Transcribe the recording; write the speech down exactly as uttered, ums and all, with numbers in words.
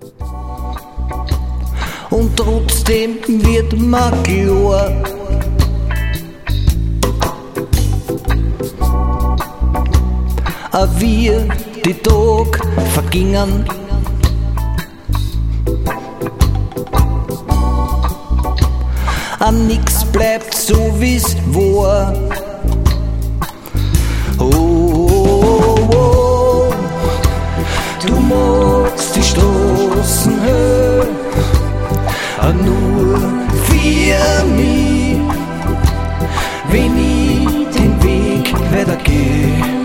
Und trotzdem wird mir klar, a wie die Tag vergingen, an nix bleibt so wie's war. Oh, oh, oh, du magst die Straßen hören, nur für mich, wenn ich den Weg weitergehe.